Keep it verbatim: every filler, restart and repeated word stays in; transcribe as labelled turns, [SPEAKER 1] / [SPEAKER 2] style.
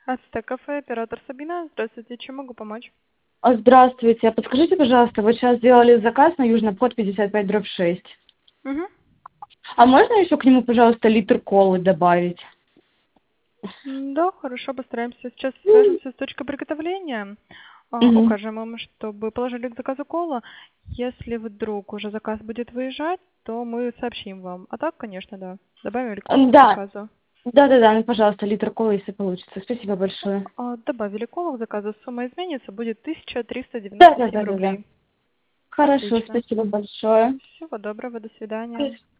[SPEAKER 1] Ацтек кафе, оператор Сабина. Здравствуйте, чем могу помочь?
[SPEAKER 2] А, Здравствуйте. А подскажите, пожалуйста, вот сейчас сделали заказ на Южный обход пятьдесят пять дробь шесть.
[SPEAKER 1] Угу.
[SPEAKER 2] А можно еще к нему, пожалуйста, литр колы добавить?
[SPEAKER 1] Да, хорошо, постараемся. Сейчас свяжемся с точкой приготовления. А,
[SPEAKER 2] Мгм.
[SPEAKER 1] укажем им, чтобы положили к заказу кола. Если вдруг уже заказ будет выезжать, то мы сообщим вам. А так, конечно, да. Добавим колу к
[SPEAKER 2] Да,
[SPEAKER 1] заказу.
[SPEAKER 2] да-да-да, ну, пожалуйста, литр колы, если получится. Спасибо большое.
[SPEAKER 1] А, добавили колу к заказу. Сумма изменится, будет тысяча триста девяносто семь
[SPEAKER 2] Да-да-да-да-да.
[SPEAKER 1] рублей.
[SPEAKER 2] Хорошо,
[SPEAKER 1] Отлично.
[SPEAKER 2] спасибо большое.
[SPEAKER 1] Всего доброго, до свидания.